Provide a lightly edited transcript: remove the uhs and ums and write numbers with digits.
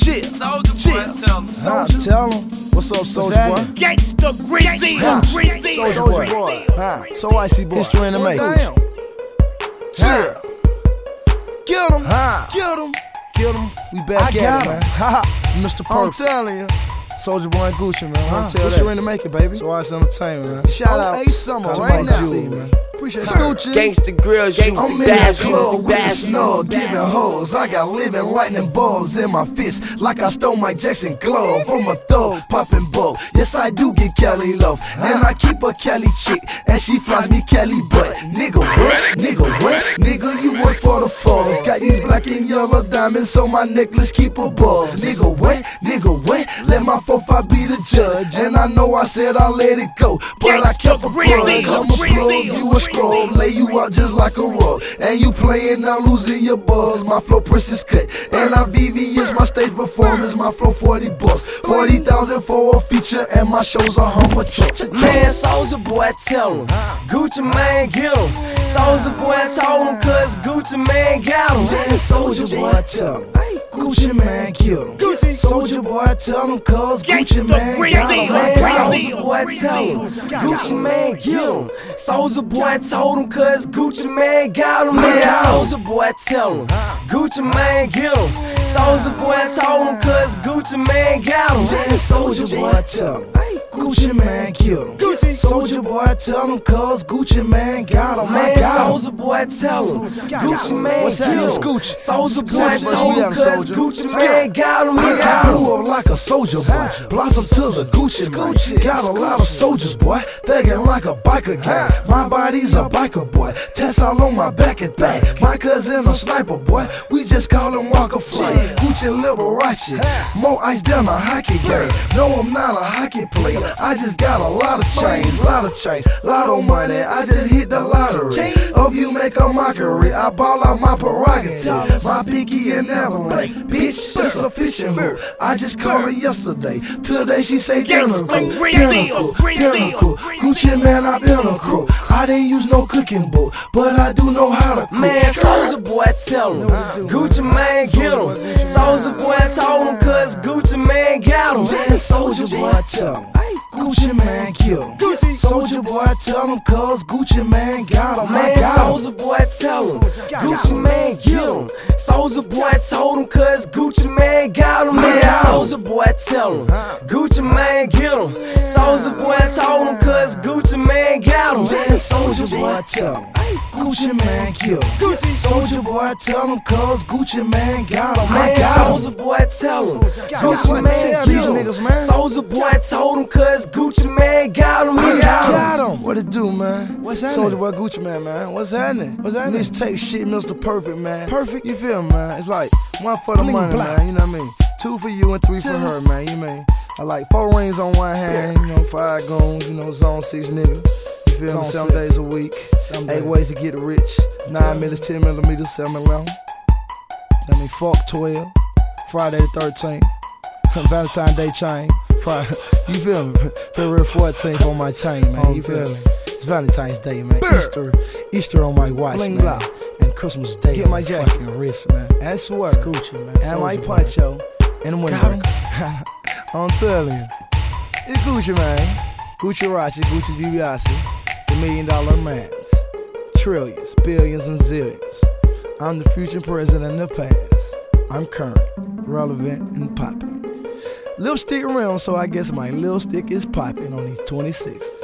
Chill. Tell him. What's up, Soulja Boy? Gangsta Greasy. Soulja Boy. So icy boy. History in the making. Chill. Get him. Get him. Get him. We back at it, man. Mr. Perfect. I'm telling you. Soulja Boy and Gucci, man. History in the making, baby. So icy entertainment, man. Shout out A Summer right now. Man. Appreciate Gucci. Gangsta grills, gangsta I'm in the club with a snug, giving hoes. I got living lightning balls in my fist, like I stole Mike Jackson glove. I'm a thug, popping bull. Yes, I do get Cali love, and I keep a Cali chick, and she flies me Cali butt. Nigga what? Nigga what? Nigga, you work for the fuzz. Got these black and yellow diamonds, so my necklace keep a buzz. Nigga what? Nigga what? Let my 4-5 be the judge, and I know I said I let it go, but I kept a grudge. I'm a plug, you a scrub, lay you out just like a rug, and you playing now losing your buzz. My flow princess cut, and I VV is my stage performance. My flow 40 bucks, 40,000 for a feature, and my shows are how much. Man, Soulja Boy, tell him. Gucci man, get him. Soulja Boy told him, cause Gucci man got him. Soulja Boy, tell him. Gucci man killed him. Soulja Boy, tell him, cause Gucci man got him. Soulja Boy, tell him. Gucci man, get him. Soulja Boy told him, cause Gucci man got him. Soulja Boy, tell him. Gucci man, get him. Soulja Boy told him, cause Gucci man got him. Soulja Boy, tell him. Gucci man killed him. Soulja Boy, tell him, cause Gucci man got him. Soulja Boy, tell him. Gucci man, get him. Soulja Boy told him, cause Gucci man got him. I grew up like a soldier boy, blossom to the Gucci man. Got a lot of soldiers, boy, thugging like a biker gang. My body's a biker boy, tats all on my back and thing. My cousin a sniper boy, we just call him Walker Flame. Gucci Liberace, more ice than a hockey game. No, I'm not a hockey player, I just got a lot of chains, lot of money. I just hit the lottery. Of you make a mockery, I ball out my prerogative. My pinky and avalanche, bitch, that's a fishing hook. I just called her yesterday. Today she say identical. Gucci man, I've been a crew. I didn't use no cooking book, but I do know how to cook. Man, Soulja Boy, tell him. Gucci man, get him. Soulja Boy told him, cause Gucci man got him. Soulja Boy, tell him. Gucci man killed him. Soulja Boy, tell him, cause Gucci man got him. Soulja Boy, tell him. Gucci man, get him. Soulja Boy told him, cause Gucci man got him. Soulja Boy, tell him. Gucci man, get him. Soulja Boy told him, cause Gucci man got him. Soulja Boy, tell him. Gucci man killed him. Soulja Boy, tell him, cause Gucci man got him. Soulja Boy, tell him. Gucci man, get him. Soulja Boy told him, cause Gucci man got him. Got him. What it do, man? What's happening? Soulja Boy, Gucci man. What's happening? Mixtape shit, Mr. Perfect, man. Perfect. You feel me, man? It's like 1 for the money, man. You know what I mean? 2 for you and 3 for her, man. You mean? I like 4 rings on one hand, 5 goons, zone 6 nigga. You feel me? 7 days a week, 8 ways to get rich. 9 minutes, 10 millimeters, 7-11. That mean fuck 12. Friday the 13th. Valentine's Day chain. Friday, you feel me? February 14th on my chain, man. You feel me? It's Valentine's Day, man. Easter on my watch, man. And Christmas Day. Get my fucking wrist, man. And swear. Gucci, man. And my poncho. And the window. I'm telling you. It's Gucci, man. Gucci Rachi, Gucci DiBiase. The $1 million man. Trillions, billions, and zillions. I'm the future president in the past. I'm current, relevant, and popping. Lipstick around, so I guess my lipstick is popping on these 26.